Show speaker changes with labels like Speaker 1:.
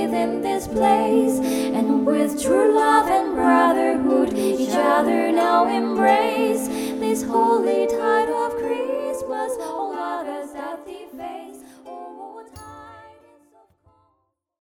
Speaker 1: within this place, and with true love and brotherhood each other now embrace. This holy tide of Christmas, all others that deface.